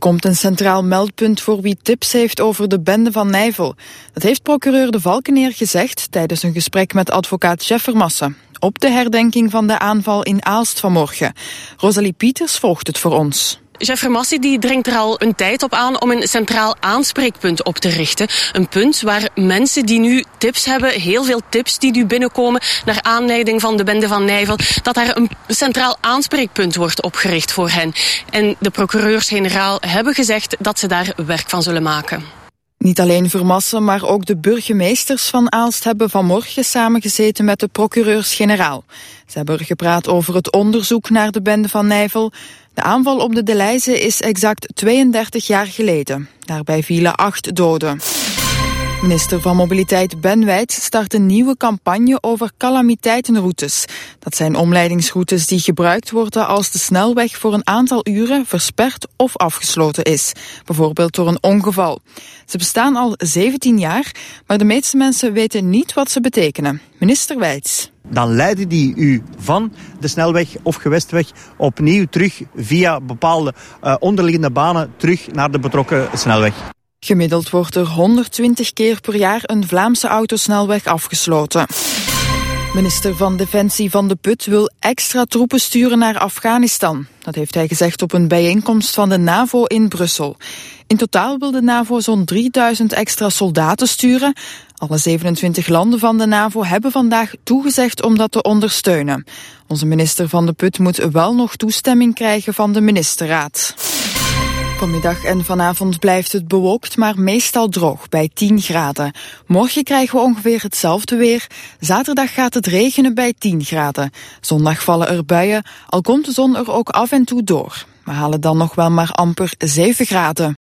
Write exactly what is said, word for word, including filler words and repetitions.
komt een centraal meldpunt voor wie tips heeft over de bende van Nijvel. Dat heeft procureur De Valkeneer gezegd tijdens een gesprek met advocaat Jeff Vermassen op de herdenking van de aanval in Aalst vanmorgen. Rosalie Pieters volgt het voor ons. Jeff Vermassen die dringt er al een tijd op aan om een centraal aanspreekpunt op te richten. Een punt waar mensen die nu tips hebben, heel veel tips die nu binnenkomen naar aanleiding van de bende van Nijvel, dat daar een centraal aanspreekpunt wordt opgericht voor hen. En de procureurs-generaal hebben gezegd dat ze daar werk van zullen maken. Niet alleen Vermassen, maar ook de burgemeesters van Aalst hebben vanmorgen samengezeten met de procureurs-generaal. Ze hebben gepraat over het onderzoek naar de bende van Nijvel. De aanval op de Deleize is exact tweeëndertig jaar geleden. Daarbij vielen acht doden. Minister van Mobiliteit Ben Wijts start een nieuwe campagne over calamiteitenroutes. Dat zijn omleidingsroutes die gebruikt worden als de snelweg voor een aantal uren versperd of afgesloten is. Bijvoorbeeld door een ongeval. Ze bestaan al zeventien jaar, maar de meeste mensen weten niet wat ze betekenen. Minister Wijts. Dan leiden die u van de snelweg of gewestweg opnieuw terug via bepaalde uh, onderliggende banen terug naar de betrokken snelweg. Gemiddeld wordt er honderdtwintig keer per jaar een Vlaamse autosnelweg afgesloten. Minister van Defensie Van de Put wil extra troepen sturen naar Afghanistan. Dat heeft hij gezegd op een bijeenkomst van de NAVO in Brussel. In totaal wil de NAVO zo'n drieduizend extra soldaten sturen. Alle zevenentwintig landen van de NAVO hebben vandaag toegezegd om dat te ondersteunen. Onze minister Van de Put moet wel nog toestemming krijgen van de ministerraad. Vanmiddag en vanavond blijft het bewolkt, maar meestal droog bij tien graden. Morgen krijgen we ongeveer hetzelfde weer. Zaterdag gaat het regenen bij tien graden. Zondag vallen er buien, al komt de zon er ook af en toe door. We halen dan nog wel maar amper zeven graden.